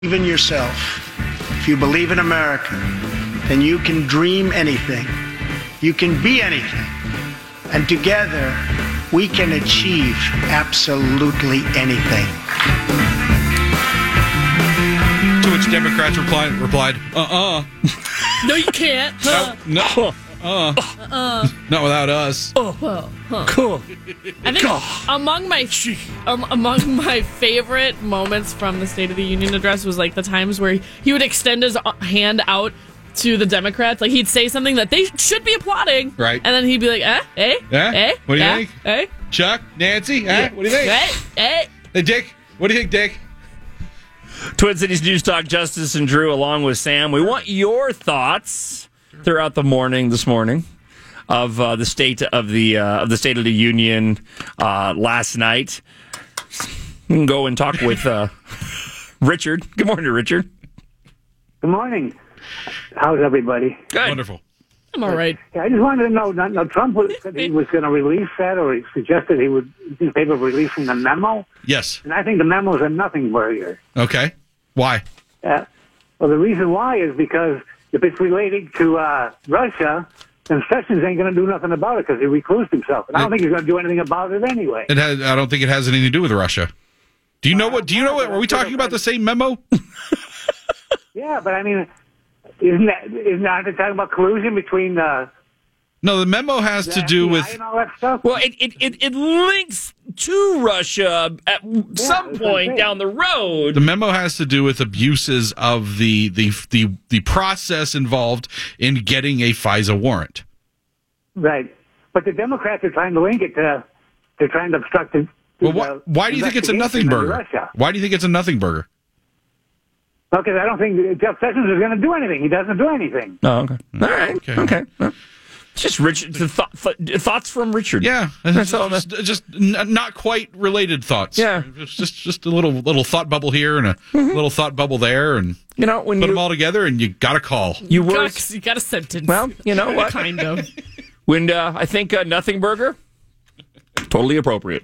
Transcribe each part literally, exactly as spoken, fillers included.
Believe in yourself. If you believe in America, then you can dream anything. You can be anything. And together, we can achieve absolutely anything. To which Democrats replied, replied uh-uh. No, you can't. Huh. No, no. Uh, uh, not without us. Oh, well, huh. Cool. I think among my um, among my favorite moments from the State of the Union address was like the times where he would extend his hand out to the Democrats, like he'd say something that they should be applauding, right? And then he'd be like, "Eh, eh, eh, eh, what do you eh, think? Eh, Chuck, Nancy, eh, what do you think? Eh, eh." Hey, Dick, what do you think, Dick? Twin Cities News Talk, Justice and Drew, along with Sam. We want your thoughts throughout the morning this morning of uh, the state of the uh, of the State of the Union uh, last night. We can go and talk with uh, Richard. Good morning, Richard. Good morning. How's everybody? Good. Wonderful. I'm all right. Yeah, I just wanted to know. Now, now Trump was, said he was going to release that, or he suggested he would in favor of releasing the memo. Yes. And I think the memo is a nothing burger. Okay. Why? Uh, well, the reason why is because if it's relating to uh, Russia, then Sessions ain't going to do nothing about it because he reclused himself, and I don't It- think he's going to do anything about it anyway. It has. I don't think it has anything to do with Russia. Do you know what? Do you know what? Are we talking about the same memo? Yeah, but I mean, isn't that isn't that they're talking about collusion between uh, No, the memo has the to do F B I with. and all that stuff? Well, it, it, it, it links to Russia at some that's what I'm point saying. down the road. The memo has to do with abuses of the the the the process involved in getting a FISA warrant. Right. But the Democrats are trying to link it to, they're trying to obstruct the. Well, why, why do you think it's a nothing investigation burger? into Russia. Why do you think it's a nothing burger? Because I don't think Jeff Sessions is going to do anything. He doesn't do anything. Oh, okay. All right. Okay. Okay. Well, it's just Richard. The thought, th- thoughts from Richard. Yeah, That's all. just, just n- not quite related thoughts. Yeah. just just, just a little little thought bubble here and a little thought bubble there, and You know, when put you them all together, and you got a call. you were Got, you got a sentence. well, you know what? kind of. When uh, I think uh, nothing burger, totally appropriate.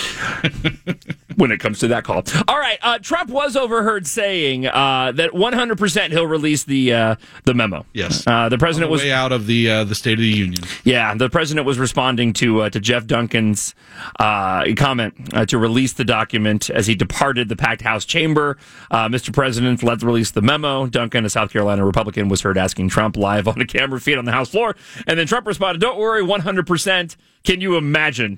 When it comes to that call. All right, uh, Trump was overheard saying uh, that one hundred percent he'll release the uh, the memo. Yes, uh, the president on the was way out of the uh, the State of the Union. Yeah, the president was responding to uh, to Jeff Duncan's uh, comment uh, to release the document as he departed the packed House chamber. Uh, Mister President, let's release the memo. Duncan, a South Carolina Republican, was heard asking Trump live on a camera feed on the House floor, and then Trump responded, "Don't worry, one hundred percent. Can you imagine?"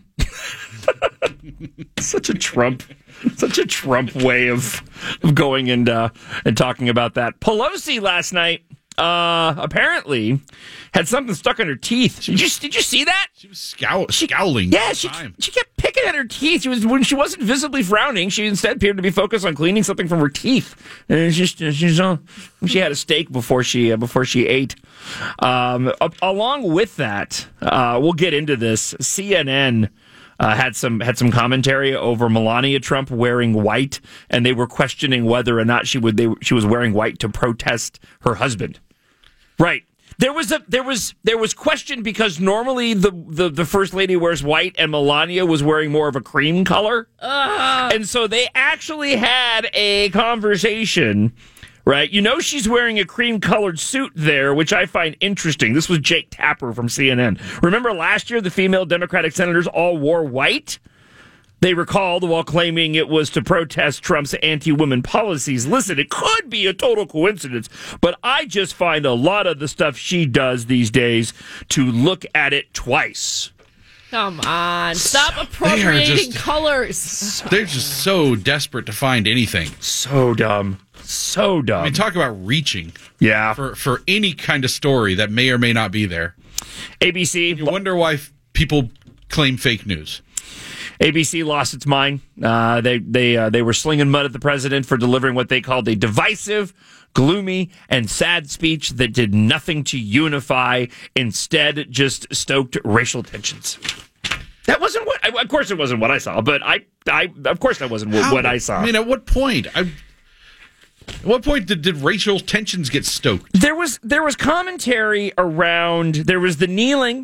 Such a Trump, such a Trump way of, of going and uh, and talking about that. Pelosi last night uh, apparently had something stuck in her teeth. Did you did you see that? She was scowl- scowling. Yeah, all the she time. she kept picking at her teeth. She was when she wasn't visibly frowning. She instead appeared to be focused on cleaning something from her teeth. And it's just she's uh, she had a steak before she uh, before she ate. Um, a- along with that, uh, we'll get into this. C N N. Uh, had some had some commentary over Melania Trump wearing white, and they were questioning whether or not she would they she was wearing white to protest her husband. Right. There was a there was there was question because normally the, the, the first lady wears white and Melania was wearing more of a cream color. Uh. And so they actually had a conversation. Right. You know, she's wearing a cream colored suit there, which I find interesting. This was Jake Tapper from C N N. Remember last year, the female Democratic senators all wore white? They recalled while claiming it was to protest Trump's anti-women policies. Listen, it could be a total coincidence, but I just find a lot of the stuff she does these days to look at it twice. Come on. Stop They are appropriating just- colors. They're just so desperate to find anything. So dumb. So dumb. I mean, talk about reaching yeah. for for any kind of story that may or may not be there. A B C. You wonder why f- people claim fake news. A B C lost its mind. Uh, they they uh, they were slinging mud at the president for delivering what they called a divisive, gloomy, and sad speech that did nothing to unify. Instead, just stoked racial tensions. That wasn't what. Of course, it wasn't what I saw. But I, I of course, that wasn't what, How? what I saw. I mean, at what point? I, at what point did, did racial tensions get stoked? There was there was commentary around. There was the kneeling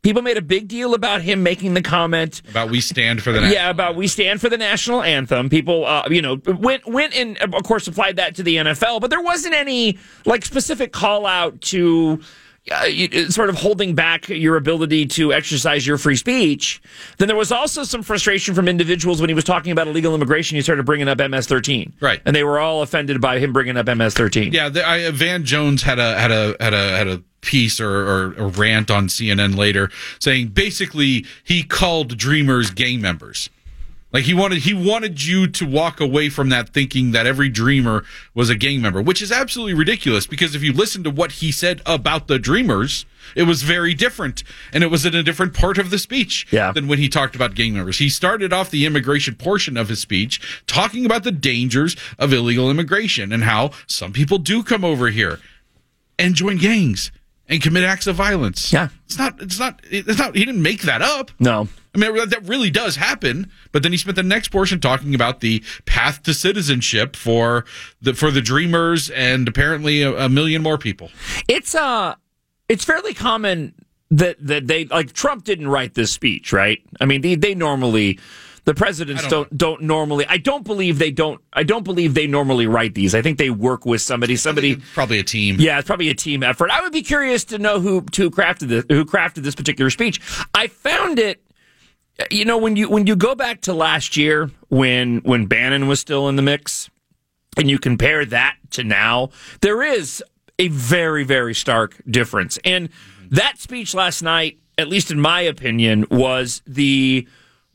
People made a big deal about him making the comment about we stand for the national yeah about we stand for the national anthem. People, uh, you know, went went and of course applied that to the N F L, but there wasn't any like specific call out to uh, sort of holding back your ability to exercise your free speech. Then there was also some frustration from individuals when he was talking about illegal immigration. He started bringing up M S thirteen, right? And they were all offended by him bringing up M S thirteen. Yeah, the, I, Van Jones had a had a had a had a. piece or, or a rant on C N N later saying basically he called Dreamers gang members. Like he wanted he wanted you to walk away from that thinking that every Dreamer was a gang member, which is absolutely ridiculous because if you listen to what he said about the Dreamers, it was very different, and it was in a different part of the speech yeah. than when he talked about gang members. He started off the immigration portion of his speech talking about the dangers of illegal immigration and how some people do come over here and join gangs and commit acts of violence. Yeah. It's not, it's not, it's not, he didn't make that up. No. I mean, that really does happen. But then he spent the next portion talking about the path to citizenship for the, for the Dreamers and apparently a, a million more people. It's, uh, it's fairly common that, that they, like, Trump didn't write this speech, right? I mean, they, they normally, the presidents don't, don't don't normally. I don't believe they don't. I don't believe they normally write these. I think they work with somebody. Somebody probably a team. Yeah, it's probably a team effort. I would be curious to know who who crafted this. Who crafted this particular speech? I found it. You know, when you when you go back to last year when when Bannon was still in the mix, and you compare that to now, there is a very very stark difference. And that speech last night, at least in my opinion, was the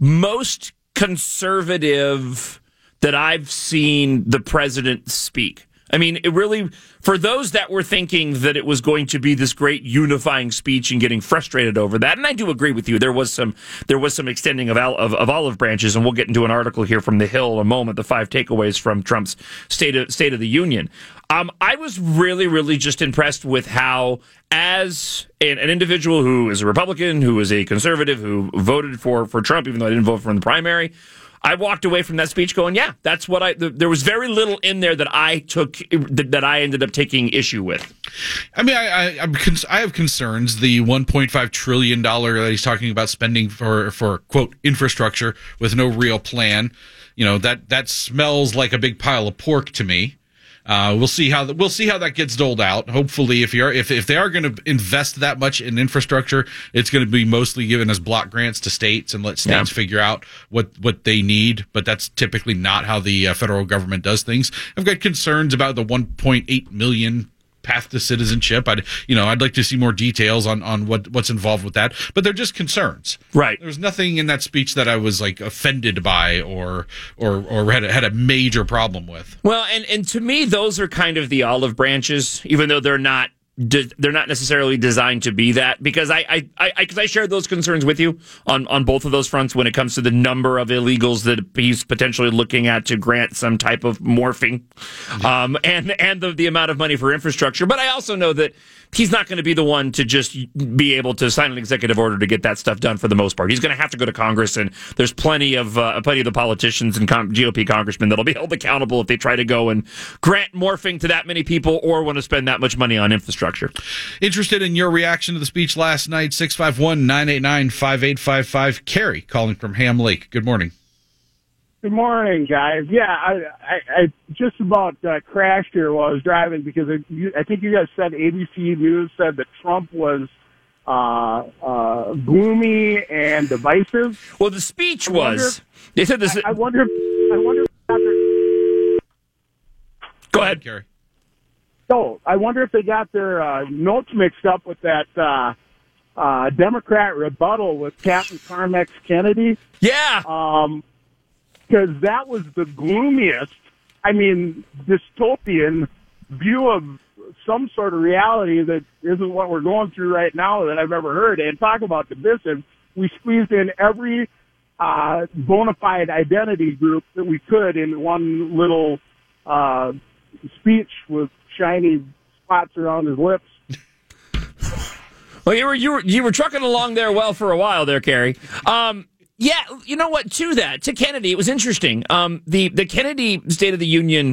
most conservative that I've seen the president speak. I mean, it really, for those that were thinking that it was going to be this great unifying speech and getting frustrated over that, and I do agree with you, there was some there was some extending of, of, of olive branches, and we'll get into an article here from The Hill in a moment, the five takeaways from Trump's State of, State of the Union. Um, I was really, really just impressed with how, as an, an individual who is a Republican, who is a conservative, who voted for, for Trump, even though I didn't vote for him in the primary, I walked away from that speech going, yeah, that's what I, th- there was very little in there that I took, that, that I ended up taking issue with. I mean, I, I, I'm cons- I have concerns. The one point five trillion dollars that he's talking about spending for, for, quote, infrastructure with no real plan, you know, that, that smells like a big pile of pork to me. Uh, we'll see how the, we'll see how that gets doled out. Hopefully, if you're if if they are going to invest that much in infrastructure, it's going to be mostly given as block grants to states and let states yeah. figure out what, what they need. But that's typically not how the uh, federal government does things. I've got concerns about the one point eight million path to citizenship. I'd you know I'd like to see more details on, on what, what's involved with that. But they're just concerns. Right. There was nothing in that speech that I was like offended by or or or had a, had a major problem with. Well, and, and to me, those are kind of the olive branches, even though they're not de- they're not necessarily designed to be that. Because I I I, I, cause I shared those concerns with you on, on both of those fronts when it comes to the number of illegals that he's potentially looking at to grant some type of morphing, um, and and the the amount of money for infrastructure. But I also know that he's not going to be the one to just be able to sign an executive order to get that stuff done for the most part. He's going to have to go to Congress, and there's plenty of uh, plenty of the politicians and con- G O P congressmen that'll be held accountable if they try to go and grant morphing to that many people or want to spend that much money on infrastructure. Interested in your reaction to the speech last night? six five one, nine eight nine, five eight five five. Carrie calling from Ham Lake. Good morning. Good morning, guys. Yeah, I, I, I just about uh, crashed here while I was driving because I, you, I think you guys said A B C News said that Trump was uh, uh, gloomy and divisive. Well, the speech I was. Wonder, they said this. I, I wonder. I wonder. If Go ahead, Gary. So I wonder if they got their uh, notes mixed up with that uh, uh, Democrat rebuttal with Captain Carmex Kennedy. Yeah. Um. Because that was the gloomiest, I mean, dystopian view of some sort of reality that isn't what we're going through right now that I've ever heard. And talk about divisive, we squeezed in every uh, bona fide identity group that we could in one little uh, speech with shiny spots around his lips. Well, you were you were you were trucking along there well for a while there, Carrie. Um, Yeah, you know what? To that, to Kennedy, it was interesting. Um, the the Kennedy State of the Union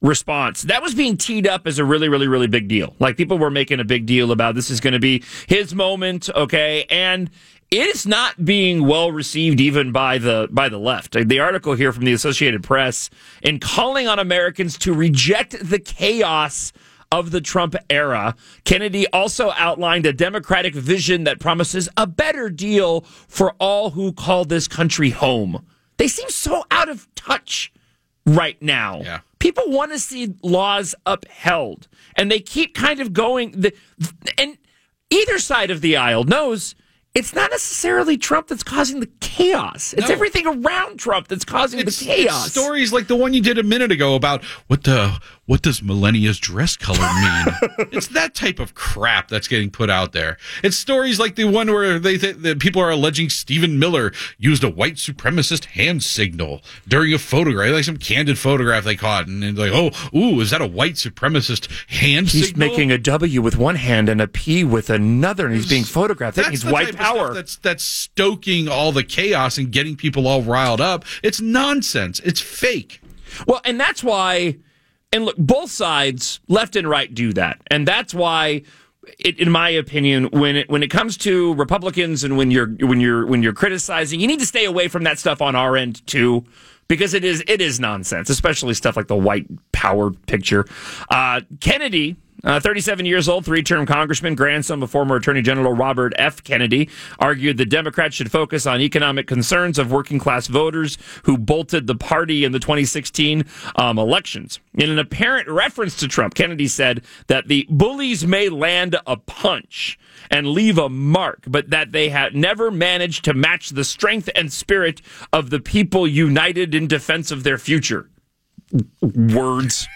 response. That was being teed up as a really, really, really big deal. Like, people were making a big deal about this is going to be his moment, okay? And it is not being well received even by the by the left. The article here from the Associated Press, in calling on Americans to reject the chaos of the Trump era, Kennedy also outlined a Democratic vision that promises a better deal for all who call this country home. They seem so out of touch right now. Yeah. People want to see laws upheld, and they keep kind of going. The, and either side of the aisle knows it's not necessarily Trump that's causing the chaos. It's No. everything around Trump that's causing It's, the chaos. it's stories like the one you did a minute ago about what the what does Melania's dress color mean? It's that type of crap that's getting put out there. It's stories like the one where they th- the people are alleging Stephen Miller used a white supremacist hand signal during a photograph, like some candid photograph they caught, and, and like, oh, ooh, is that a white supremacist hand He's signal? making a W with one hand and a P with another, and he's being photographed. That That's means the white type of power. stuff That's that's stoking all the chaos and getting people all riled up. It's nonsense. It's fake. Well, and that's why, and look, both sides, left and right, do that, and that's why, it, in my opinion, when it when it comes to Republicans and when you're when you're when you're criticizing, you need to stay away from that stuff on our end too, because it is it is nonsense, especially stuff like the white power picture. Uh, Kennedy. Uh, thirty-seven years old, three-term congressman, grandson of former Attorney General Robert F. Kennedy, argued the Democrats should focus on economic concerns of working-class voters who bolted the party in the twenty sixteen um, elections. In an apparent reference to Trump, Kennedy said that the bullies may land a punch and leave a mark, but that they had never managed to match the strength and spirit of the people united in defense of their future. Words.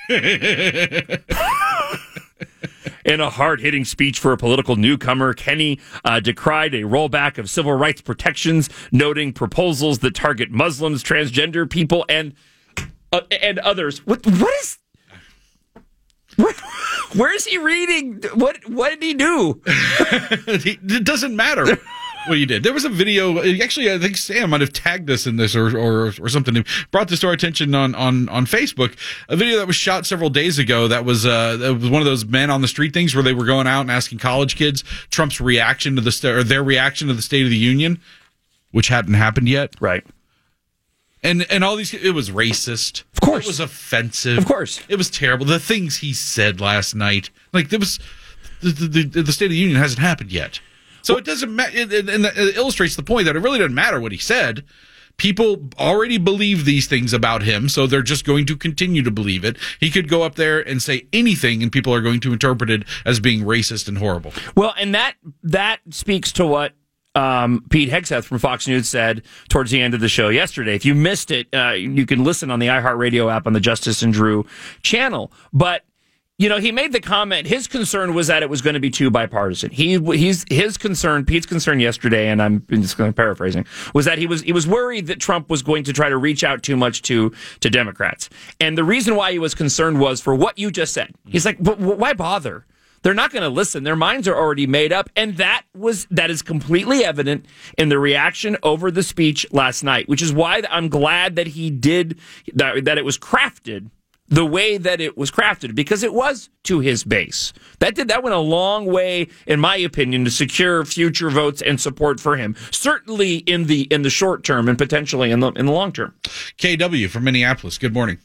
In a hard-hitting speech for a political newcomer, Kennedy uh, decried a rollback of civil rights protections, noting proposals that target Muslims, transgender people, and uh, and others. What what is? What, where is he reading? What what did he do? It doesn't matter what you did. There was a video. Actually, I think Sam might have tagged us in this or or, or something. He brought this to our attention on, on, on Facebook. A video that was shot several days ago. That was uh that was one of those men on the street things where they were going out and asking college kids Trump's reaction to the st- or their reaction to the State of the Union, which hadn't happened yet. Right. And and all these, it was racist. Of course. It was offensive. Of course. It was terrible. The things he said last night, like there was, the the, the, the State of the Union hasn't happened yet. So it doesn't matter, and it illustrates the point that it really doesn't matter what he said. People already believe these things about him, so they're just going to continue to believe it. He could go up there and say anything, and people are going to interpret it as being racist and horrible. Well, and that that speaks to what um, Pete Hegseth from Fox News said towards the end of the show yesterday. If you missed it, uh, you can listen on the iHeartRadio app on the Justice and Drew channel. But you know, he made the comment, his concern was that it was going to be too bipartisan. He, he's, his concern, Pete's concern yesterday, and I'm just going to paraphrasing, was that he was, he was worried that Trump was going to try to reach out too much to, to Democrats. And the reason why he was concerned was for what you just said. He's like, but why bother? They're not going to listen. Their minds are already made up. And that was, that is completely evident in the reaction over the speech last night, which is why I'm glad that he did, that, that it was crafted the way that it was crafted, because it was to his base. That did that went a long way, in my opinion, to secure future votes and support for him. Certainly in the in the short term and potentially in the in the long term. K W from Minneapolis. Good morning.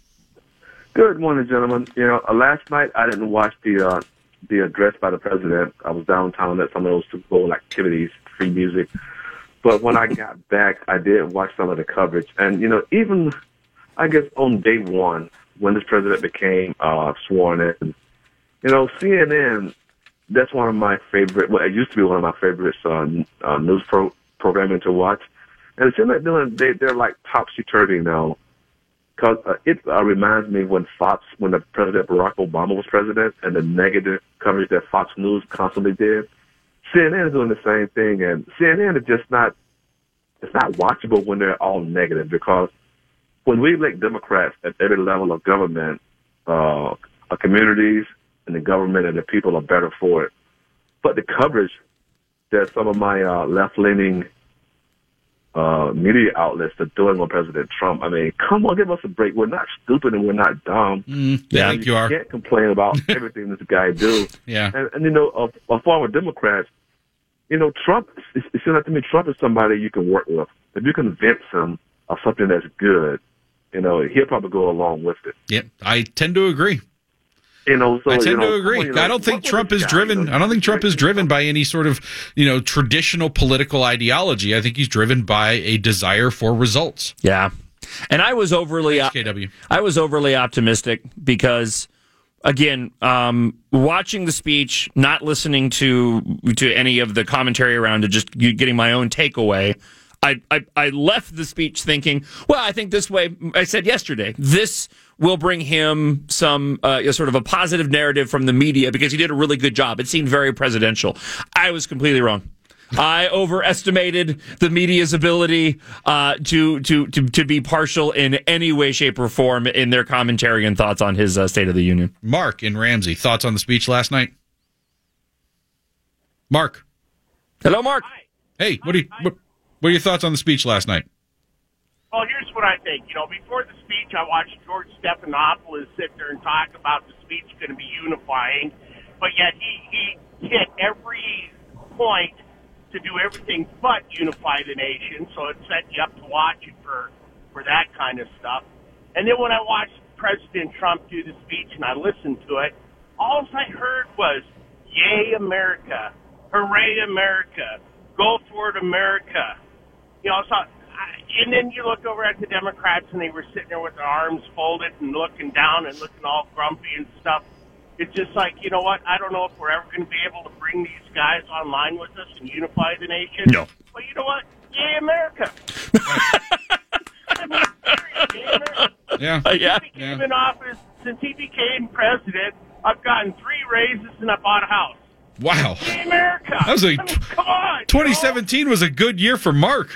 Good morning, gentlemen. You know, uh, last night I didn't watch the uh, the address by the president. I was downtown at some of those Super Bowl activities, free music. But when I got back, I did watch some of the coverage, and you know, even I guess on day one, when this president became uh, sworn in, you know, C N N, that's one of my favorite, well, it used to be one of my favorites uh, uh, news pro- programming to watch. And it seems like doing, they, they're like topsy-turvy now. Because uh, it uh, reminds me when Fox, when the President Barack Obama was president, and the negative coverage that Fox News constantly did. C N N is doing the same thing, and C N N is just not, it's not watchable when they're all negative, because when we elect Democrats at every level of government, uh, our communities and the government and the people are better for it. But the coverage that some of my uh, left-leaning uh, media outlets are doing on President Trump. I mean, come on, give us a break. We're not stupid and we're not dumb. Mm, yeah, I think you are. You can't complain about everything this guy do. Yeah. And, and you know, a, a former Democrat, you know, Trump, it, it seems like to me Trump is somebody you can work with. If you convince him of something that's good, you know, he'll probably go along with it. Yeah, I tend to agree. You know, so I tend you know, to agree. you know, I don't think what Trump was is this guy, driven. you know? I don't think Trump is driven by any sort of, you know, traditional political ideology. I think he's driven by a desire for results. Yeah, and I was overly K W. I was overly optimistic because, again, um, watching the speech, not listening to to any of the commentary around it, just getting my own takeaway. I, I, I left the speech thinking, well, I think this way, I said yesterday, this will bring him some uh, sort of a positive narrative from the media because he did a really good job. It seemed very presidential. I was completely wrong. I overestimated the media's ability uh, to, to to to be partial in any way, shape, or form in their commentary and thoughts on his uh, State of the Union. Mark in Ramsey, thoughts on the speech last night? Mark. Hello, Mark. Hi. Hey, what do you... What, What are your thoughts on the speech last night? Well, here's what I think. You know, before the speech, I watched George Stephanopoulos sit there and talk about the speech going to be unifying, but yet he, he hit every point to do everything but unify the nation, so it set you up to watch it for, for that kind of stuff. And then when I watched President Trump do the speech and I listened to it, all I heard was, "Yay, America. Hooray, America. Go for it, America." You know, so, and then you look over at the Democrats, and they were sitting there with their arms folded and looking down and looking all grumpy and stuff. It's just like, you know what? I don't know if we're ever going to be able to bring these guys online with us and unify the nation. No. But you know what? Yay, America! I mean, seriously, yay, America. Yeah. Uh, yeah. Since he came in office, since he became president, I've gotten three raises and I bought a house. Wow. Yay, America! That was a, I mean, come on! twenty seventeen was a good year for Mark.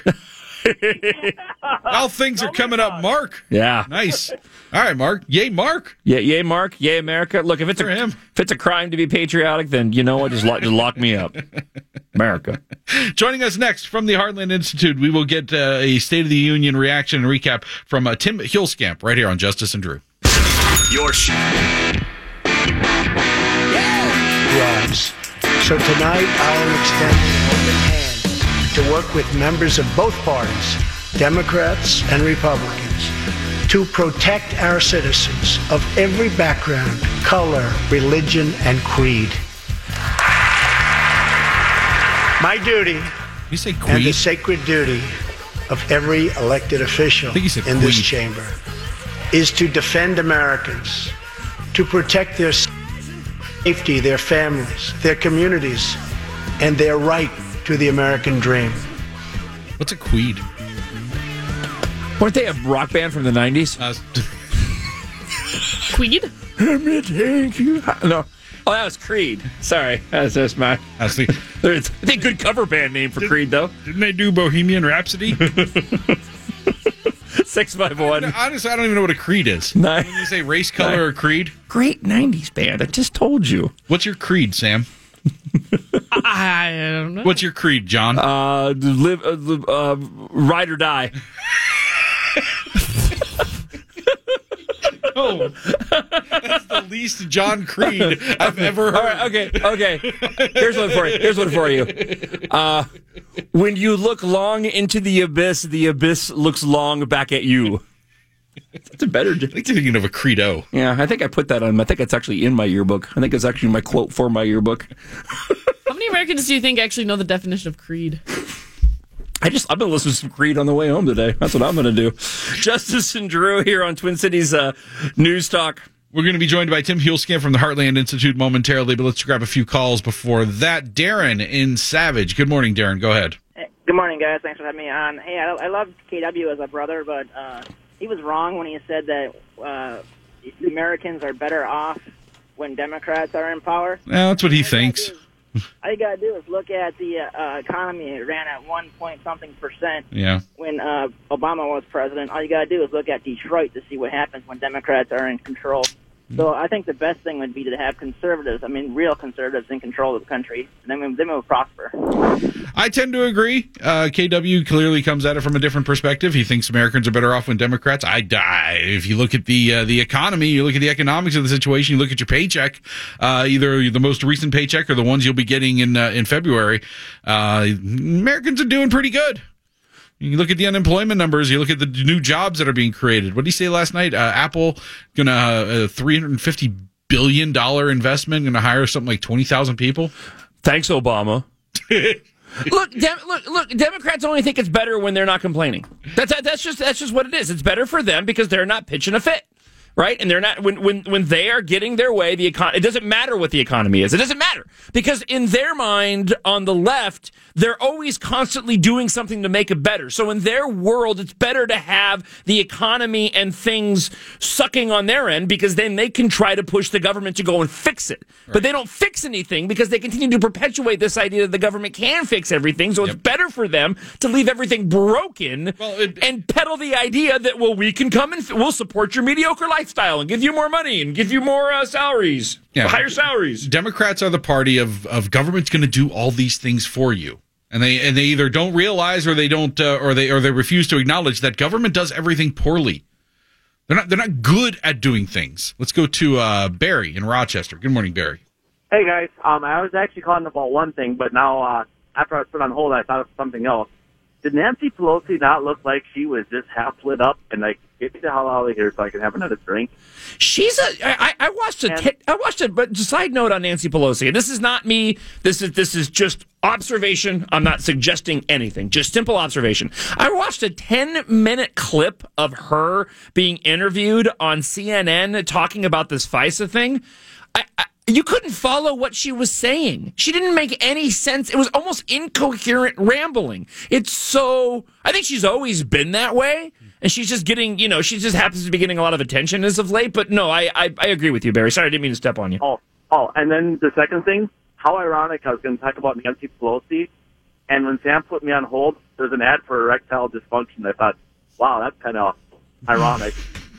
How things are coming up, Mark. Yeah. Nice. All right, Mark. Yay, Mark. Yeah, yay, Mark. Yay, America. Look, if it's For a him. if it's a crime to be patriotic, then you know what? Just lock, just lock me up, America. Joining us next from the Heartland Institute, we will get uh, a State of the Union reaction and recap from uh, Tim Hulskamp right here on Justice and Drew. Your sh- Rise. So tonight, I'll extend an open hand to work with members of both parties, Democrats and Republicans, to protect our citizens of every background, color, religion, and creed. My duty You say and the Queed? sacred duty of every elected official I think he said in this Queed. chamber is to defend Americans, to protect their safety, their families, their communities, and their right to the American dream. What's a Queed? Weren't they a rock band from the nineties? Uh, Queed? Thank you. No. Oh, that was Creed. Sorry. That's just my. I think, It's I think good cover band name for Creed, though. didn't they do Bohemian Rhapsody? Six by one. Honestly, I don't even know what a creed is. Nine. When you say race, color, or creed, Great nineties band. I just told you. what's your creed, Sam? I don't know. What's your creed, John? Uh, live, uh, live, uh, ride or die. Oh, that's the least John Creed I've ever heard. All right, okay, okay. Here's one for you. Here's one for you. Uh, when you look long into the abyss, the abyss looks long back at you. That's a better. I think you're thinking of a credo. Yeah, I think I put that on. I think it's actually in my yearbook. I think it's actually my quote for my yearbook. How many Americans do you think actually know the definition of creed? I just I've been listening to some Creed on the way home today. That's what I'm going to do. Justice and Drew here on Twin Cities uh, News Talk. We're going to be joined by Tim Hulskamp from the Heartland Institute momentarily, but let's grab a few calls before that. Darren in Savage. Good morning, Darren. Go ahead. Good morning, guys. Thanks for having me on. Hey, I, I love K W as a brother, but uh, he was wrong when he said that uh, Americans are better off when Democrats are in power. Well, that's what he thinks. All you gotta do is look at the uh, economy. It ran at one point something percent Yeah. when uh, Obama was president. All you gotta do is look at Detroit to see what happens when Democrats are in control. So I think the best thing would be to have conservatives, I mean, real conservatives in control of the country, and then we, then we will prosper. I tend to agree. Uh, K W clearly comes at it from a different perspective. He thinks Americans are better off when Democrats. I die. If you look at the uh, the economy, you look at the economics of the situation, you look at your paycheck, uh, either the most recent paycheck or the ones you'll be getting in uh, in February. Uh, Americans are doing pretty good. You look at the unemployment numbers. You look at the new jobs that are being created. What did he say last night? Uh, Apple going to uh, a three hundred fifty billion dollars investment, going to hire something like twenty thousand people. Thanks, Obama. Look, Dem- look, look. Democrats only think it's better when they're not complaining. That's that's just that's just what it is. It's better for them because they're not pitching a fit, right? And they're not when when when they are getting their way. The econ- It doesn't matter what the economy is. It doesn't matter because in their mind, on the left, they're always constantly doing something to make it better. So in their world, it's better to have the economy and things sucking on their end because then they can try to push the government to go and fix it. Right. But they don't fix anything because they continue to perpetuate this idea that the government can fix everything. So yep. It's better for them to leave everything broken well, it, and peddle the idea that, well, we can come and f- we'll support your mediocre lifestyle and give you more money and give you more uh, salaries, yeah. higher salaries. Democrats are the party of, of government's going to do all these things for you. And they and they either don't realize or they don't uh, or they or they refuse to acknowledge that government does everything poorly. They're not they're not good at doing things. Let's go to uh, Barry in Rochester. Good morning, Barry. Hey guys, um, I was actually calling about one thing, but now uh, after I was put on hold, I thought of something else. Did Nancy Pelosi not look like she was just half lit up and like, get me the hell out of here so I can have another drink? She's a. I, I watched a. T- I watched it. But side note on Nancy Pelosi. This is not me. This is this is just observation. I'm not suggesting anything. Just simple observation. I watched a ten minute clip of her being interviewed on C N N talking about this FISA thing. I, I You couldn't follow what she was saying. She didn't make any sense. It was almost incoherent rambling. It's so... I think she's always been that way, and she's just getting, you know, she just happens to be getting a lot of attention as of late. But no, I I, I agree with you, Barry. Sorry, I didn't mean to step on you. Oh, oh, and then the second thing, how ironic, I was going to talk about Nancy Pelosi, and when Sam put me on hold, there's an ad for erectile dysfunction. I thought, wow, that's kind of ironic.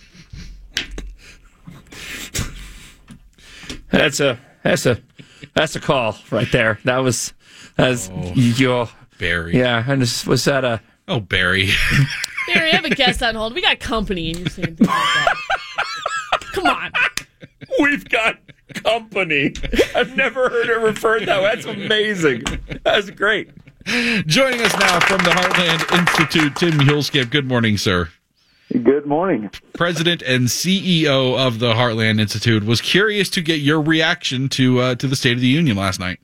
That's a that's a that's a call right there. That was as oh, your Barry. Yeah, and this, was that a oh Barry? Barry, I have a guest on hold. We got company, and you're saying things like that. Come on, we've got company. I've never heard it referred that way. That's amazing. That's great. Joining us now from the Heartland Institute, Tim Hulskamp. Good morning, sir. Good morning. President and C E O of the Heartland Institute. Was curious to get your reaction to uh, to the State of the Union last night.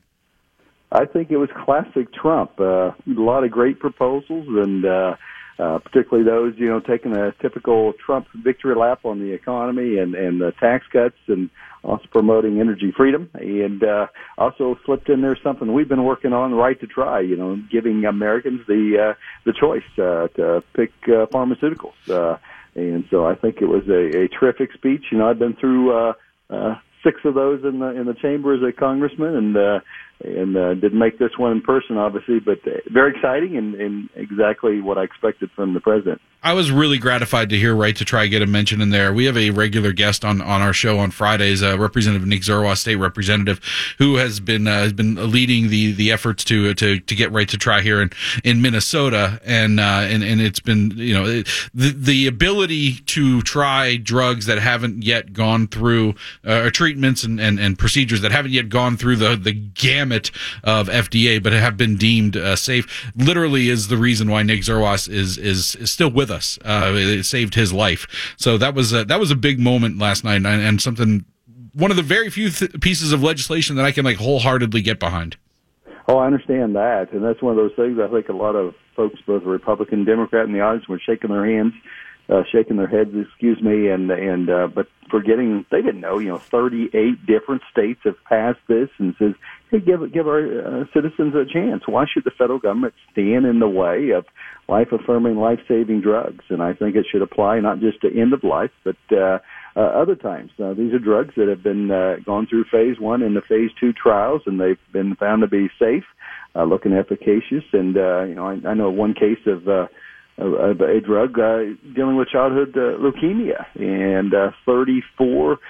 I think it was classic Trump. Uh, a lot of great proposals, and uh, uh, particularly those, you know, taking a typical Trump victory lap on the economy and, and the tax cuts, and also promoting energy freedom, and uh, also slipped in there something we've been working on, the right to try, you know, giving Americans the uh, the choice uh, to pick uh, pharmaceuticals. Uh, and so I think it was a, a terrific speech. You know, I've been through uh, uh, six of those in the in the chamber as a congressman, and uh, and uh, didn't make this one in person, obviously, but very exciting and, and exactly what I expected from the president. I was really gratified to hear Right to Try get a mention in there. We have a regular guest on, on our show on Fridays, uh, Representative Nick Zerwas, state representative, who has been uh, has been leading the, the efforts to to to get Right to Try here in, in Minnesota, and uh, and and it's been, you know, the the ability to try drugs that haven't yet gone through uh, or treatments and, and, and procedures that haven't yet gone through the the gamut of F D A, but have been deemed uh, safe. Literally, is the reason why Nick Zerwas is is, is still with us. Us. Uh, it saved his life. So that was a, that was a big moment last night, and, and something, one of the very few th- pieces of legislation that I can like wholeheartedly get behind. Oh, I understand that, and that's one of those things. I think a lot of folks, both Republican and Democrat in the audience, were shaking their hands, uh, shaking their heads. Excuse me, and and uh, but forgetting they didn't know. You know, thirty-eight different states have passed this, and says, hey, give give our uh, citizens a chance. Why should the federal government stand in the way of life-affirming, life-saving drugs? And I think it should apply not just to end of life, but uh, uh, other times. Uh, these are drugs that have been uh, gone through phase one and the phase two trials, and they've been found to be safe, uh, looking efficacious. And uh, you know, I, I know one case of, uh, of, of a drug uh, dealing with childhood uh, leukemia, and uh, thirty-four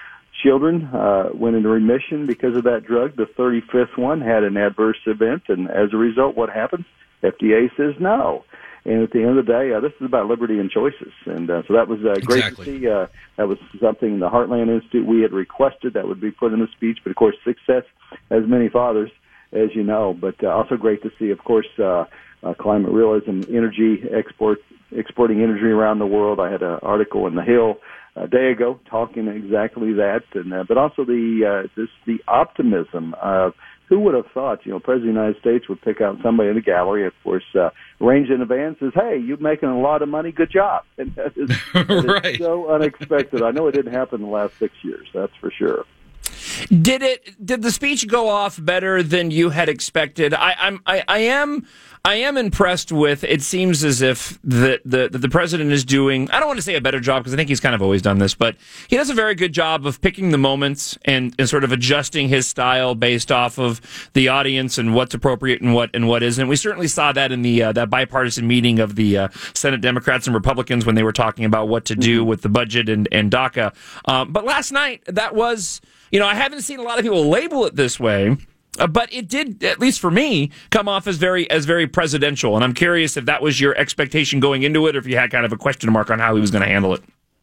children uh, went into remission because of that drug. The thirty-fifth one had an adverse event, and as a result, what happens? F D A says no. And at the end of the day, uh, this is about liberty and choices. And uh, so that was uh, great Exactly. to see. Uh, that was something the Heartland Institute, we had requested that would be put in the speech. But, of course, success has many fathers, as you know. But uh, also great to see, of course, uh, uh, climate realism, energy export, exporting energy around the world. I had an article in The Hill a day ago talking exactly that. And uh, but also the uh, this the optimism of who would have thought, you know, President of the United States would pick out somebody in the gallery, of course, uh, arrange in advance, says, hey, you're making a lot of money, good job. And that is, that Right. is so unexpected. I know it didn't happen in the last six years, that's for sure. Did it? Did the speech go off better than you had expected? I, I'm. I, I am. I am impressed with. It seems as if the the the president is doing. I don't want to say a better job because I think he's kind of always done this, but he does a very good job of picking the moments and, and sort of adjusting his style based off of the audience and what's appropriate and what and what isn't. We certainly saw that in the uh, that bipartisan meeting of the uh, Senate Democrats and Republicans when they were talking about what to do with the budget and and DACA. Um, but last night that was. You know, I haven't seen a lot of people label it this way, uh, but it did, at least for me, come off as very as very presidential. And I'm curious if that was your expectation going into it, or if you had kind of a question mark on how he was going to handle it.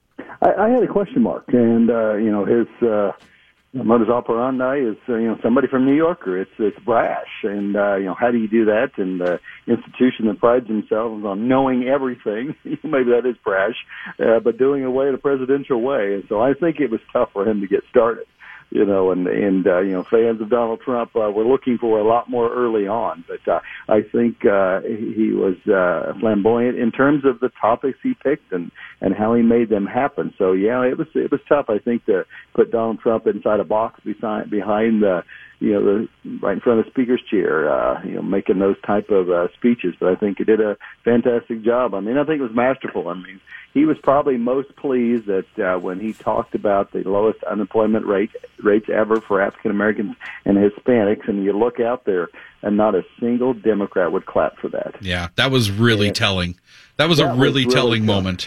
I, I had a question mark, and, uh, you know, his uh, modus operandi is, uh, you know, somebody from New Yorker. It's it's brash, and, uh, you know, how do you do that? And the uh, institution that prides themselves on knowing everything, maybe that is brash, uh, but doing it away in a presidential way. And so I think it was tough for him to get started. You know, and, and uh, you know, fans of Donald Trump uh, were looking for a lot more early on. But uh, I think uh, he was uh, flamboyant in terms of the topics he picked and, and how he made them happen. So, yeah, it was it was tough, I think, to put Donald Trump inside a box behind, behind the, you know, the, right in front of the speaker's chair, uh, you know, making those type of uh, speeches. But I think he did a fantastic job. I mean, I think it was masterful. I mean, he was probably most pleased that uh, when he talked about the lowest unemployment rate rates ever for African Americans and Hispanics, and you look out there, and not a single Democrat would clap for that. Yeah, that was really yeah. telling. That was that a really, was really telling tough. moment.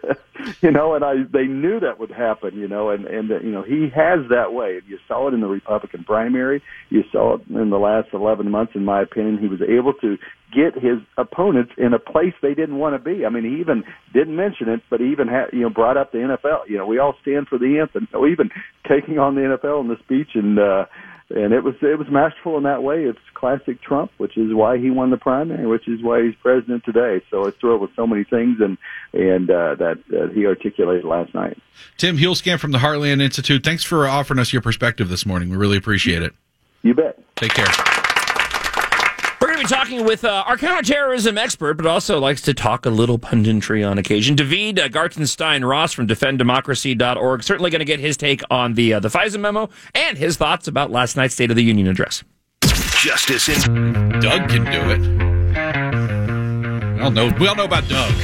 You know, and I they knew that would happen, you know, and, and you know, he has that way. You saw it in the Republican primary. You saw it in the last eleven months, in my opinion. He was able to get his opponents in a place they didn't want to be. I mean, he even didn't mention it, but he even had, you know, brought up the N F L. You know, we all stand for the anthem. So even taking on the N F L in the speech, and uh, and it was it was masterful in that way. It's classic Trump, which is why he won the primary, which is why he's president today. So it's thrilled with so many things, and and uh, that uh, he articulated last night. Tim Hulskamp from the Heartland Institute, thanks for offering us your perspective this morning. We really appreciate it. You bet. Take care. We're going to be talking with uh, our counterterrorism expert, but also likes to talk a little punditry on occasion. David uh, Gartenstein Ross from defend democracy dot org. Certainly going to get his take on the uh, the FISA memo and his thoughts about last night's State of the Union address. Justice in Doug can do it. We all know, we all know about Doug.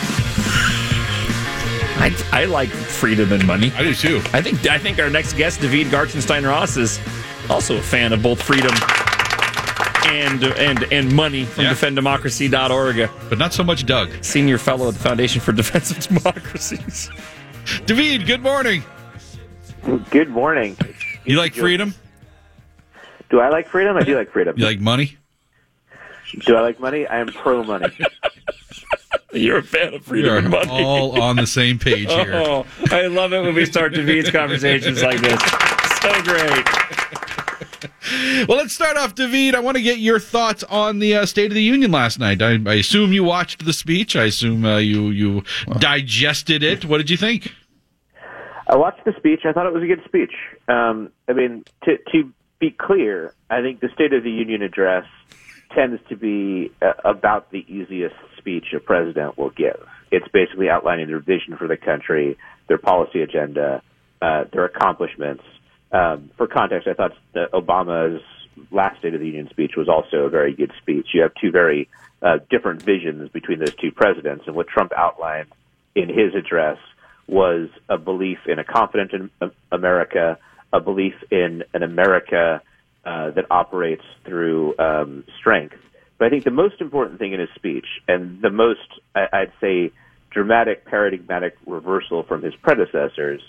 I, I like freedom and money. I do too. I think I think our next guest, David Gartenstein Ross, is also a fan of both freedom and and and money from yeah. defend democracy dot org. But not so much Doug. Senior fellow at the Foundation for Defense of Democracies. David, good morning. Good morning. You like freedom? Do I like freedom? I do like freedom. You like money? Do I like money? I am pro money. You're a fan of freedom we and money. All on the same page here. Oh, I love it when we start David's conversations like this. So great. Well, let's start off, David. I want to get your thoughts on the uh, State of the Union last night. I, I assume you watched the speech. I assume uh, you you digested it. What did you think? I watched the speech. I thought it was a good speech. Um, I mean, to to be clear, I think the State of the Union address tends to be uh, about the easiest speech a president will give. It's basically outlining their vision for the country, their policy agenda, uh, their accomplishments. Um, for context, I thought that Obama's last State of the Union speech was also a very good speech. You have two very uh, different visions between those two presidents, and what Trump outlined in his address was a belief in a confident in America, a belief in an America uh, that operates through um, strength. But I think the most important thing in his speech, and the most, I'd say, dramatic, paradigmatic reversal from his predecessors,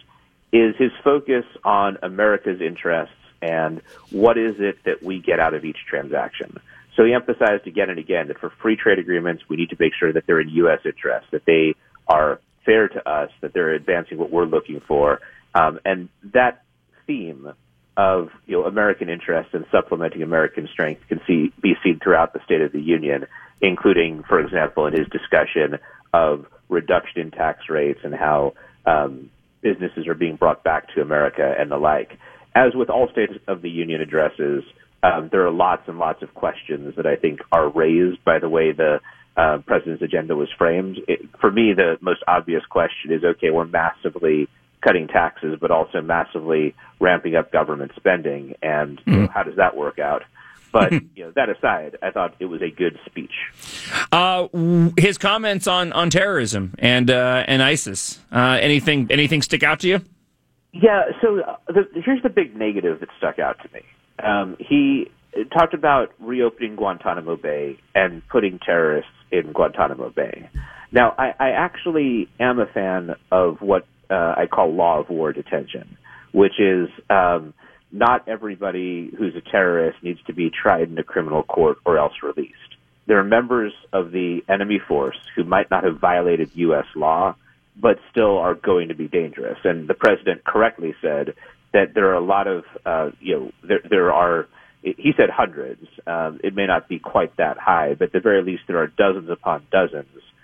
is his focus on America's interests and what is it that we get out of each transaction. So he emphasized again and again that for free trade agreements, we need to make sure that they're in U S interests, that they are fair to us, that they're advancing what we're looking for. Um, and that theme of you know American interests and supplementing American strength can see, be seen throughout the State of the Union, including, for example, in his discussion of reduction in tax rates and how um, businesses are being brought back to America and the like. As with all State of the Union addresses, um, there are lots and lots of questions that I think are raised by the way the uh, president's agenda was framed. It, for me, the most obvious question is, okay, we're massively cutting taxes, but also massively ramping up government spending, and you know, how does that work out? But you know, that aside, I thought it was a good speech. Uh, his comments on, on terrorism and uh, and ISIS. Uh, anything anything stick out to you? Yeah. So uh, the, here's the big negative that stuck out to me. Um, he talked about reopening Guantanamo Bay and putting terrorists in Guantanamo Bay. Now, I, I actually am a fan of what uh, I call law of war detention, which is um, not everybody who's a terrorist needs to be tried in a criminal court or else released. There are members of the enemy force who might not have violated U S law, but still are going to be dangerous. And the president correctly said that there are a lot of, uh, you know, there, there are, he said hundreds. Um, it may not be quite that high, but at the very least there are dozens upon dozens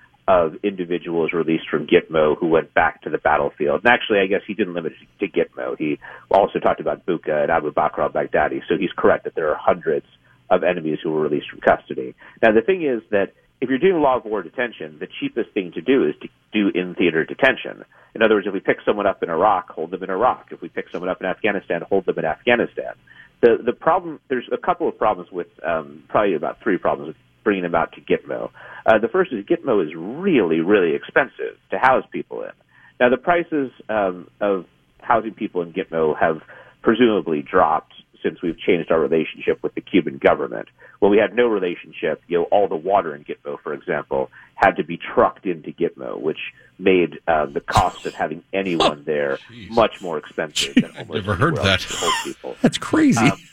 of individuals released from Gitmo who went back to the battlefield. And actually, I guess he didn't limit it to Gitmo. He also talked about Buka and Abu Bakr al-Baghdadi. So he's correct that there are hundreds of enemies who were released from custody. Now, the thing is that if you're doing law of war detention, the cheapest thing to do is to do in-theater detention. In other words, if we pick someone up in Iraq, hold them in Iraq. If we pick someone up in Afghanistan, hold them in Afghanistan. The the problem, there's a couple of problems with, um, probably about three problems with bringing them out to Gitmo. Uh, the first is Gitmo is really, really expensive to house people in. Now, the prices um, of housing people in Gitmo have presumably dropped since we've changed our relationship with the Cuban government. When we had no relationship, you know, all the water in Gitmo, for example, had to be trucked into Gitmo, which made uh, the cost of having anyone there Jeez. much more expensive than almost I've never heard that. People. That's crazy. Um,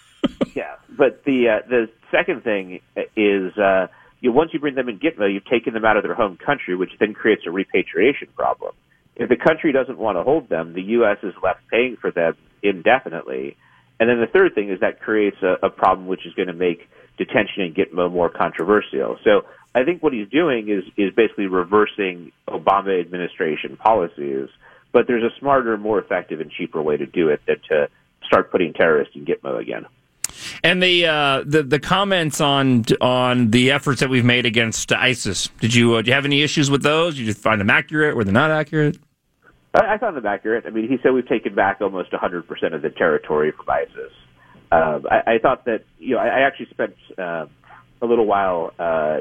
yeah, but the uh, the second thing is uh, you know, once you bring them in Gitmo, you've taken them out of their home country, which then creates a repatriation problem. If the country doesn't want to hold them, the U S is left paying for them indefinitely. And then the third thing is that creates a, a problem which is going to make detention in Gitmo more controversial. So I think what he's doing is, is basically reversing Obama administration policies, but there's a smarter, more effective, and cheaper way to do it than to start putting terrorists in Gitmo again. And the uh, the the comments on on the efforts that we've made against ISIS. Did you uh, do you have any issues with those? Did you find them accurate? Were they not accurate? I, I found them accurate. I mean, he said we've taken back almost one hundred percent of the territory from ISIS. Uh, I, I thought that you know I, I actually spent uh, a little while uh,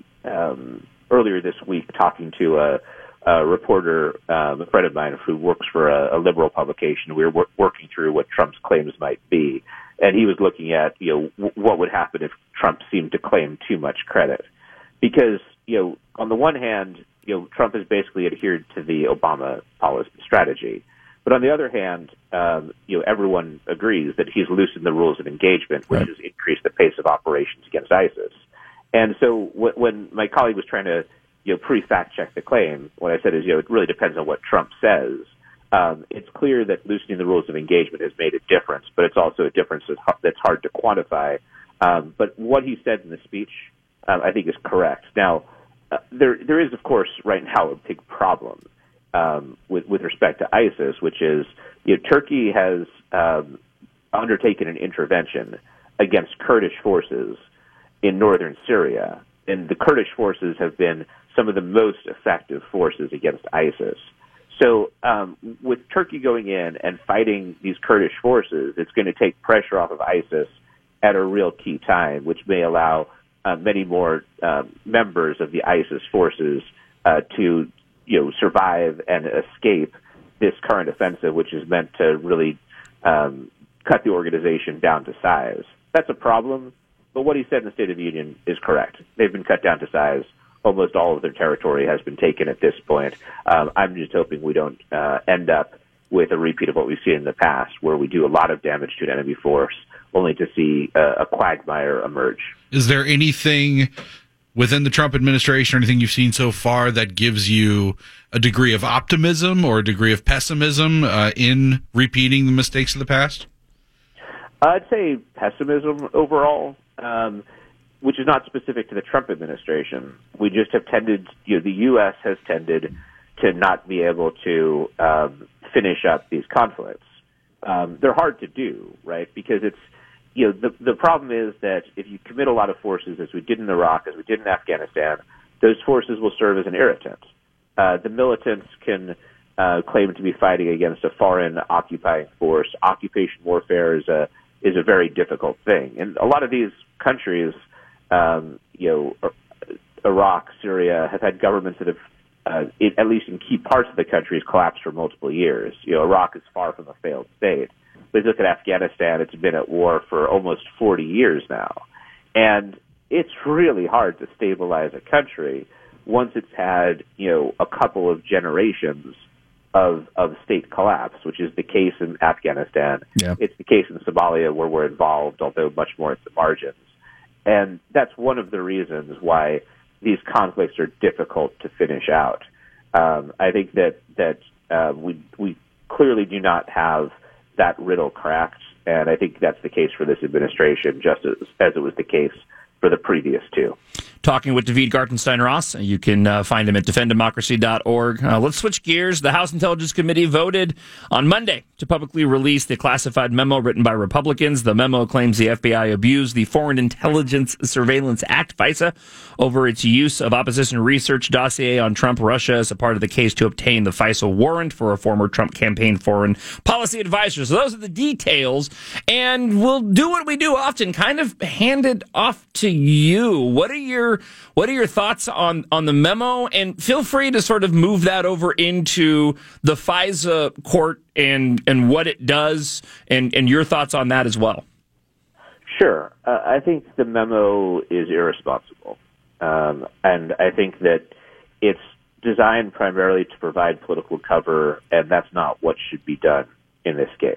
um, earlier this week talking to a, a reporter, um, a friend of mine who works for a, a liberal publication. We were wor- working through what Trump's claims might be. And he was looking at, you know, w- what would happen if Trump seemed to claim too much credit. Because, you know, on the one hand, you know, Trump has basically adhered to the Obama policy strategy. But on the other hand, um, you know, everyone agrees that he's loosened the rules of engagement, which right. has increased the pace of operations against ISIS. And so w- when my colleague was trying to, you know, pre-fact check the claim, what I said is, you know, it really depends on what Trump says. Um, it's clear that loosening the rules of engagement has made a difference, but it's also a difference that's hard to quantify. Um, but what he said in the speech, um, I think, is correct. Now, uh, there there is, of course, right now a big problem um, with with respect to ISIS, which is, you know, Turkey has um, undertaken an intervention against Kurdish forces in northern Syria, and the Kurdish forces have been some of the most effective forces against ISIS. So um, with Turkey going in and fighting these Kurdish forces, it's going to take pressure off of ISIS at a real key time, which may allow uh, many more uh, members of the ISIS forces uh, to, you know, survive and escape this current offensive, which is meant to really um, cut the organization down to size. That's a problem, but what he said in the State of the Union is correct. They've been cut down to size. Almost all of their territory has been taken at this point. Um, I'm just hoping we don't uh, end up with a repeat of what we've seen in the past, where we do a lot of damage to an enemy force only to see uh, a quagmire emerge. Is there anything within the Trump administration or anything you've seen so far that gives you a degree of optimism or a degree of pessimism uh, in repeating the mistakes of the past? I'd say pessimism overall, um, which is not specific to the Trump administration. We just have tended, you know, the U S has tended to not be able to um, finish up these conflicts. Um, they're hard to do, right? Because it's, you know, the the problem is that if you commit a lot of forces, as we did in Iraq, as we did in Afghanistan, those forces will serve as an irritant. Uh, the militants can uh, claim to be fighting against a foreign occupying force. Occupation warfare is a is a very difficult thing, and a lot of these countries, um, you know, Iraq, Syria, have had governments that have, uh, it, at least in key parts of the countries, collapsed for multiple years. You know, Iraq is far from a failed state. But if you look at Afghanistan, it's been at war for almost forty years now. And it's really hard to stabilize a country once it's had, you know, a couple of generations of of state collapse, which is the case in Afghanistan. Yeah. It's the case in Somalia, where we're involved, although much more at the margins. And that's one of the reasons why these conflicts are difficult to finish out. Um, I think that that uh, we we clearly do not have that riddle cracked, and I think that's the case for this administration, just as, as it was the case for the previous two. Talking with David Gartenstein-Ross. You can uh, find him at defend democracy dot org. Uh, let's switch gears. The House Intelligence Committee voted on Monday to publicly release the classified memo written by Republicans. The memo claims the F B I abused the Foreign Intelligence Surveillance Act, FISA, over its use of opposition research dossier on Trump, Russia, as a part of the case to obtain the FISA warrant for a former Trump campaign foreign policy advisor. So those are the details, and we'll do what we do often, kind of hand it off to you. What are your What are your thoughts on, on the memo? And feel free to sort of move that over into the FISA court and and what it does, and, and your thoughts on that as well. Sure. Uh, I think the memo is irresponsible. Um, and I think that it's designed primarily to provide political cover, and that's not what should be done in this case.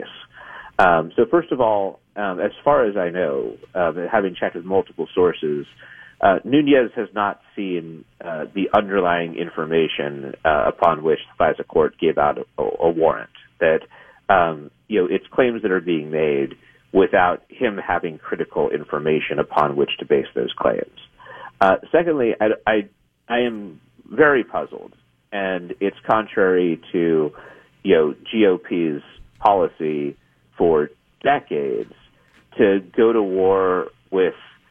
Um, so first of all, um, as far as I know, um, having checked with multiple sources, Uh, Nunez has not seen uh, the underlying information uh, upon which the FISA court gave out a, a warrant. That um, you know, it's claims that are being made without him having critical information upon which to base those claims. Uh, secondly, I, I I am very puzzled, and it's contrary to you know G O P's policy for decades to go to war with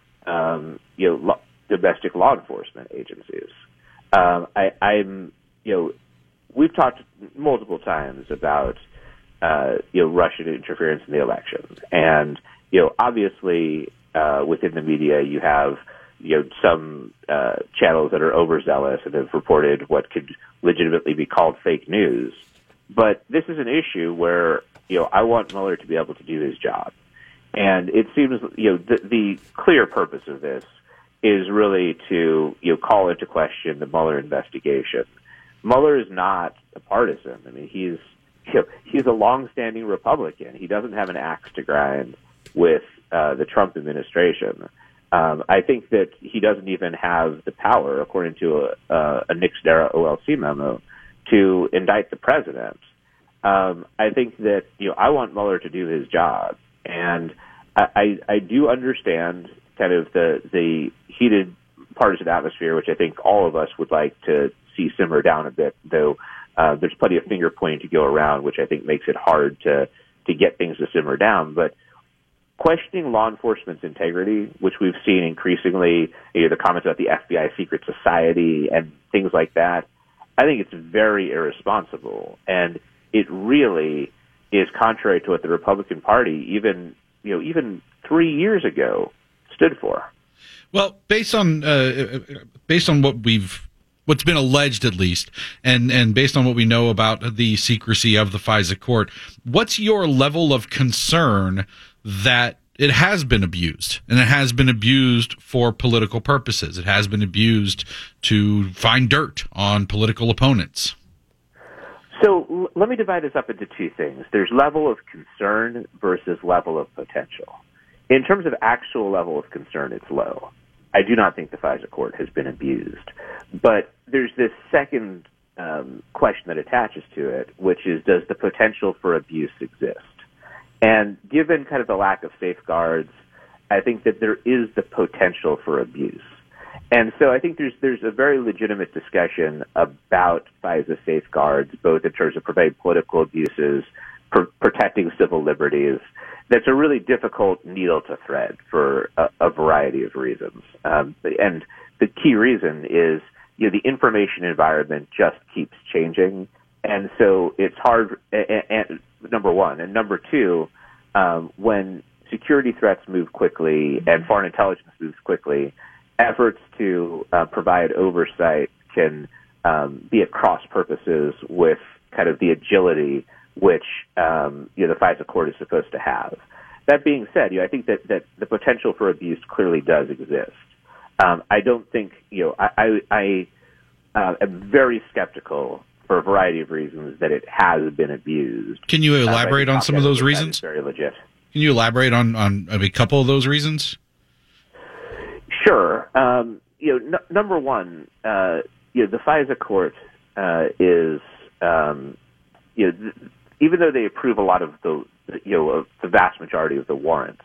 Um, you know, lo- domestic law enforcement agencies. Um, I, I'm, you know, we've talked multiple times about, uh, you know, Russian interference in the election. And, you know, obviously, uh, within the media, you have, you know, some, uh, channels that are overzealous and have reported what could legitimately be called fake news. But this is an issue where, you know, I want Mueller to be able to do his job. And it seems, you know, the, the clear purpose of this is really to, you know, call into question the Mueller investigation. Mueller is not a partisan. I mean, he's, you know, he's a longstanding Republican. He doesn't have an axe to grind with uh, the Trump administration. Um, I think that he doesn't even have the power, according to a, a, a Nixon-era O L C memo, to indict the president. Um, I think that, you know, I want Mueller to do his job. And I, I do understand kind of the, the heated partisan atmosphere, which I think all of us would like to see simmer down a bit, though uh, there's plenty of finger pointing to go around, which I think makes it hard to, to get things to simmer down. But questioning law enforcement's integrity, which we've seen increasingly, you know, the comments about the F B I secret society and things like that, I think it's very irresponsible. And it really is contrary to what the Republican Party, even you know, even three years ago, stood for. Well, based on uh, based on what we've what's been alleged, at least, and and based on what we know about the secrecy of the FISA court, what's your level of concern that it has been abused, and it has been abused for political purposes? It has been abused to find dirt on political opponents. So l- let me divide this up into two things. There's level of concern versus level of potential. In terms of actual level of concern, it's low. I do not think the FISA court has been abused. But there's this second um, question that attaches to it, which is, does the potential for abuse exist? And given kind of the lack of safeguards, I think that there is the potential for abuse. And so I think there's there's a very legitimate discussion about FISA safeguards, both in terms of preventing political abuses, pr- protecting civil liberties. That's a really difficult needle to thread for a, a variety of reasons. Um, and the key reason is, you know, the information environment just keeps changing. And so it's hard, and, and, number one. And number two, um, when security threats move quickly and foreign intelligence moves quickly, efforts to uh, provide oversight can um, be at cross purposes with kind of the agility which um, you know the FISA court is supposed to have. That being said, you know, I think that, that the potential for abuse clearly does exist. Um, I don't think you know I I, I uh, am very skeptical for a variety of reasons that it has been abused. Can you elaborate uh, on some of those reasons? Very legit. Can you elaborate on on a couple of those reasons? Sure. Um, you know, n- number one, uh, you know, the FISA court uh, is, um, you know, th- even though they approve a lot of the, you know, of the vast majority of the warrants,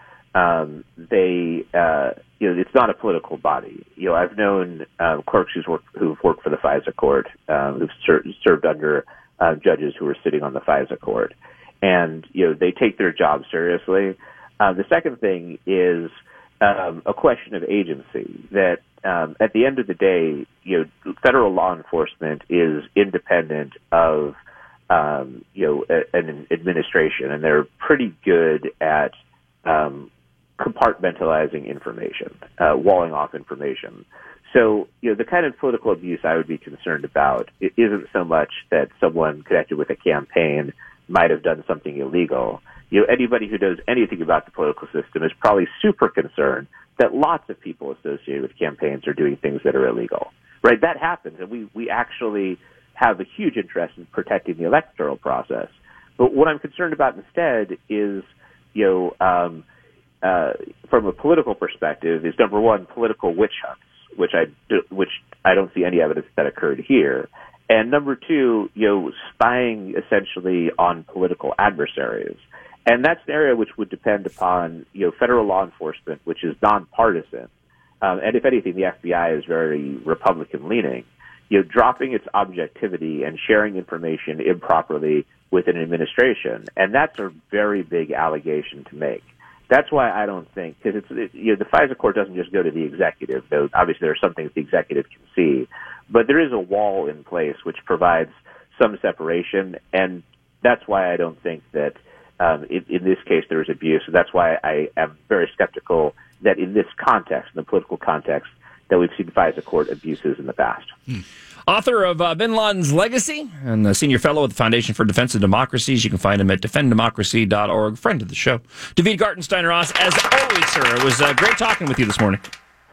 um, they, uh, you know, it's not a political body. You know, I've known uh, clerks who's worked, who've worked for the FISA court, um, who've ser- served under uh, judges who are sitting on the FISA court, and you know, they take their job seriously. Uh, the second thing is. Um, a question of agency, that um, at the end of the day, you know, federal law enforcement is independent of, um, you know, a, an administration, and they're pretty good at um, compartmentalizing information, uh, walling off information. So, you know, the kind of political abuse I would be concerned about, it isn't so much that someone connected with a campaign might have done something illegal. You know, anybody who knows anything about the political system is probably super concerned that lots of people associated with campaigns are doing things that are illegal, right? That happens, and we, we actually have a huge interest in protecting the electoral process. But what I'm concerned about instead is, you know, um, uh, from a political perspective, is number one, political witch hunts, which I do, which I don't see any evidence that occurred here. And number two, you know, spying essentially on political adversaries. And that's an area which would depend upon, you know, federal law enforcement, which is nonpartisan. Um, and if anything, the F B I is very Republican-leaning. You know, dropping its objectivity and sharing information improperly with an administration. And that's a very big allegation to make. That's why I don't think, because it's, it, you know, the FISA court doesn't just go to the executive, though obviously there are some things the executive can see. But there is a wall in place which provides some separation. And that's why I don't think that Um, in, in this case, there was abuse. So that's why I am very skeptical that in this context, in the political context, that we've seen FISA court abuses in the past. Hmm. Author of uh, Bin Laden's Legacy and a senior fellow at the Foundation for Defense of Democracies. You can find him at defend democracy dot org. Friend of the show. David Gartenstein-Ross, as always, sir. It was uh, great talking with you this morning.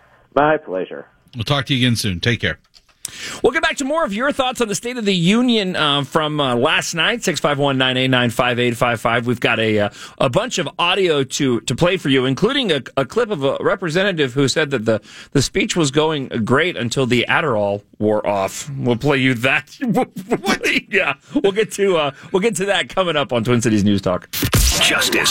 My pleasure. We'll talk to you again soon. Take care. We'll get back to more of your thoughts on the State of the Union uh, from uh, last night, six five one, nine eight nine, five eight five five. We've got a uh, a bunch of audio to, to play for you, including a, a clip of a representative who said that the, the speech was going great until the Adderall wore off. We'll play you that. What? Yeah, we'll get to uh, we'll get to that coming up on Twin Cities News Talk. Justice